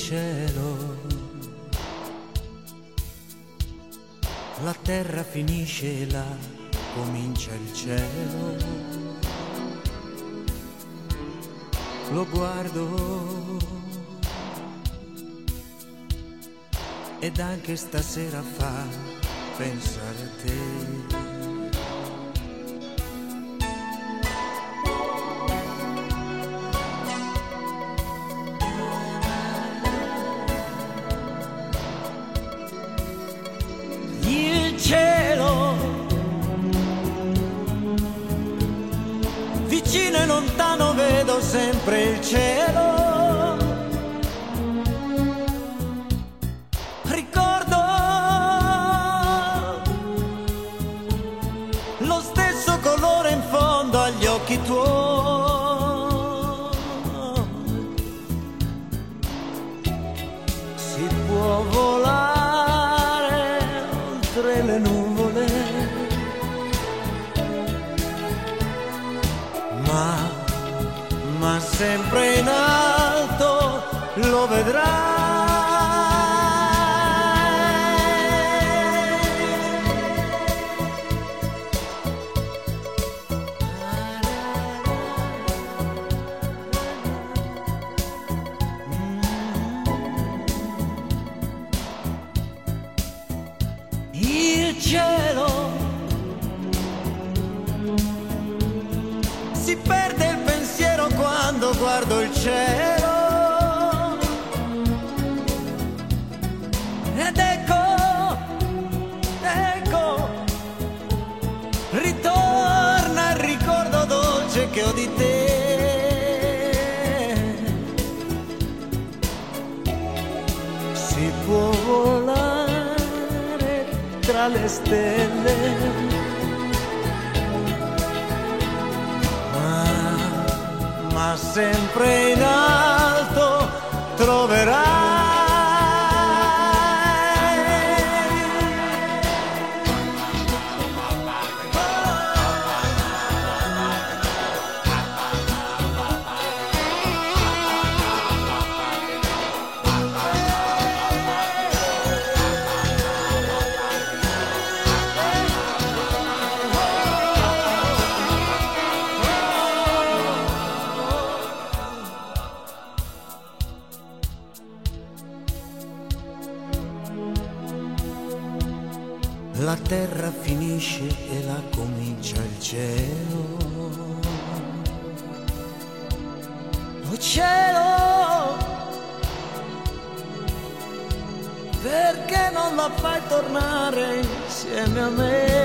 cielo, la terra finisce là, comincia il cielo. Lo guardo ed anche stasera fa pensare a te. Cielo, vicino e lontano vedo sempre il cielo. Ricordo lo stesso colore in fondo agli occhi tuoi. Si può volare le nuvole, ma sempre in alto lo vedrai. Il cielo si perde il pensiero quando guardo il cielo, ed ecco, ritorna il ricordo dolce che ho di te. Si può volare tra le stelle, ma sempre in alto troverai. La terra finisce e là comincia il cielo. Oh cielo, perché non la fai tornare insieme a me?